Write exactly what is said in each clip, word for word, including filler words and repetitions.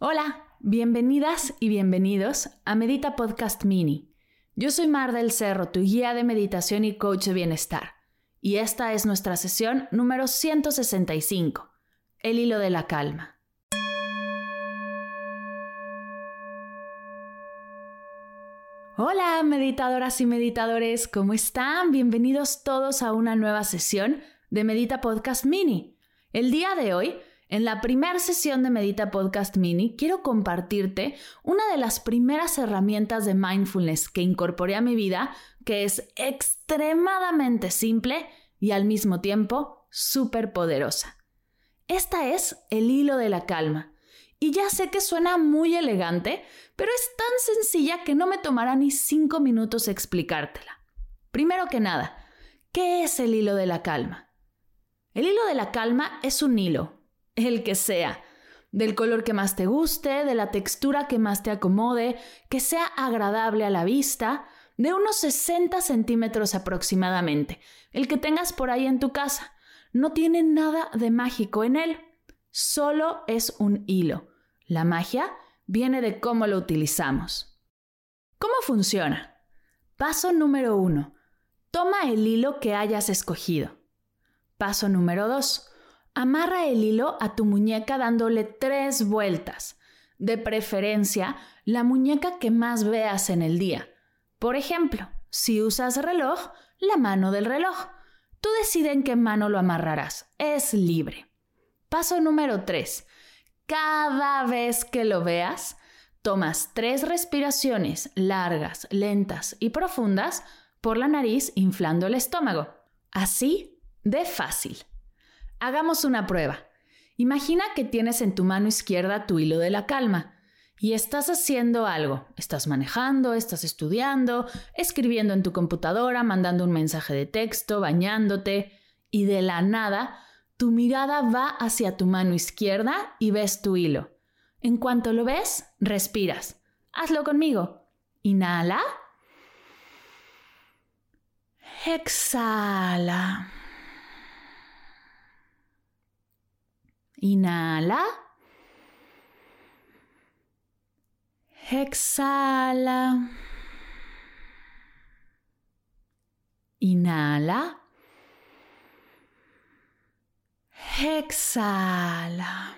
Hola, bienvenidas y bienvenidos a Medita Podcast Mini. Yo soy Mar del Cerro, tu guía de meditación y coach de bienestar. Y esta es nuestra sesión número ciento sesenta y cinco, el hilo de la calma. Hola, meditadoras y meditadores, ¿cómo están? Bienvenidos todos a una nueva sesión de Medita Podcast Mini. El día de hoy, en la primera sesión de Medita Podcast Mini, quiero compartirte una de las primeras herramientas de mindfulness que incorporé a mi vida, que es extremadamente simple y al mismo tiempo súper poderosa. Esta es el hilo de la calma. Y ya sé que suena muy elegante, pero es tan sencilla que no me tomará ni cinco minutos explicártela. Primero que nada, ¿qué es el hilo de la calma? El hilo de la calma es un hilo, el que sea, del color que más te guste, de la textura que más te acomode, que sea agradable a la vista, de unos sesenta centímetros aproximadamente, el que tengas por ahí en tu casa. No tiene nada de mágico en él, solo es un hilo. La magia viene de cómo lo utilizamos. ¿Cómo funciona? Paso número uno. Toma el hilo que hayas escogido. Paso número dos. Amarra el hilo a tu muñeca dándole tres vueltas. De preferencia, la muñeca que más veas en el día. Por ejemplo, si usas reloj, la mano del reloj. Tú decide en qué mano lo amarrarás. Es libre. Paso número tres. Cada vez que lo veas, tomas tres respiraciones largas, lentas y profundas por la nariz inflando el estómago. Así de fácil. Hagamos una prueba. Imagina que tienes en tu mano izquierda tu hilo de la calma y estás haciendo algo. Estás manejando, estás estudiando, escribiendo en tu computadora, mandando un mensaje de texto, bañándote y de la nada tu mirada va hacia tu mano izquierda y ves tu hilo. En cuanto lo ves, respiras. Hazlo conmigo. Inhala. Exhala. Inhala. Exhala. Inhala. Exhala.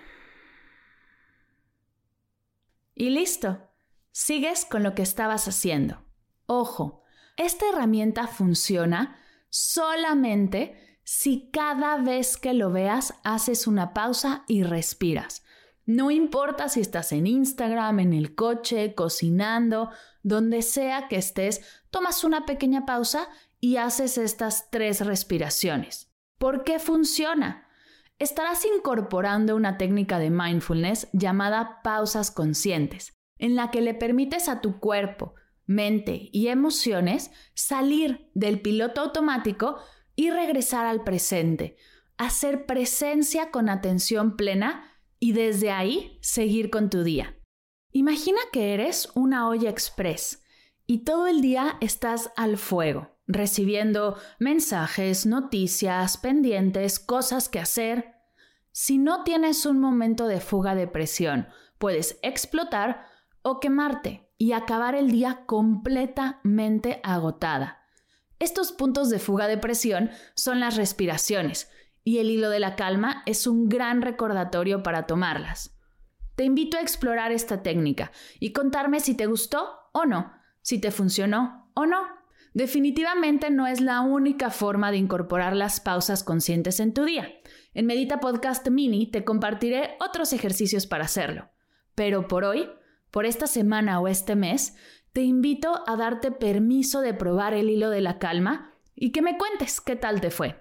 Y listo. Sigues con lo que estabas haciendo. Ojo, esta herramienta funciona solamente si cada vez que lo veas haces una pausa y respiras. No importa si estás en Instagram, en el coche, cocinando, donde sea que estés, tomas una pequeña pausa y haces estas tres respiraciones. ¿Por qué funciona? Estarás incorporando una técnica de mindfulness llamada pausas conscientes, en la que le permites a tu cuerpo, mente y emociones salir del piloto automático y regresar al presente, hacer presencia con atención plena y desde ahí seguir con tu día. Imagina que eres una olla express y todo el día estás al fuego, recibiendo mensajes, noticias, pendientes, cosas que hacer. Si no tienes un momento de fuga de presión, puedes explotar o quemarte y acabar el día completamente agotada. Estos puntos de fuga de presión son las respiraciones y el hilo de la calma es un gran recordatorio para tomarlas. Te invito a explorar esta técnica y contarme si te gustó o no, si te funcionó o no. Definitivamente no es la única forma de incorporar las pausas conscientes en tu día. En Medita Podcast Mini te compartiré otros ejercicios para hacerlo. Pero por hoy, por esta semana o este mes, te invito a darte permiso de probar el hilo de la calma y que me cuentes qué tal te fue.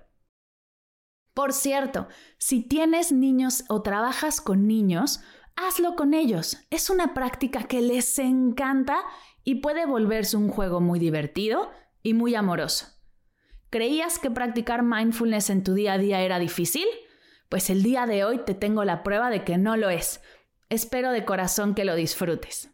Por cierto, si tienes niños o trabajas con niños, hazlo con ellos. Es una práctica que les encanta y puede volverse un juego muy divertido y muy amoroso. ¿Creías que practicar mindfulness en tu día a día era difícil? Pues el día de hoy te tengo la prueba de que no lo es. Espero de corazón que lo disfrutes.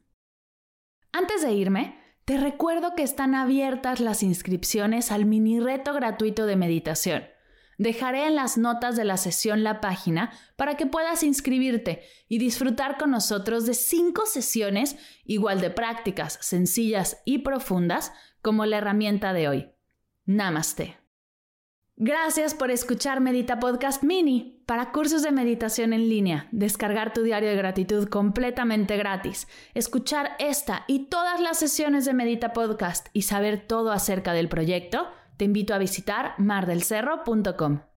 Antes de irme, te recuerdo que están abiertas las inscripciones al mini reto gratuito de meditación. Dejaré en las notas de la sesión la página para que puedas inscribirte y disfrutar con nosotros de cinco sesiones igual de prácticas, sencillas y profundas como la herramienta de hoy. Namaste. Gracias por escuchar Medita Podcast Mini. Para cursos de meditación en línea, descargar tu diario de gratitud completamente gratis, escuchar esta y todas las sesiones de Medita Podcast y saber todo acerca del proyecto, te invito a visitar mar del cerro punto com.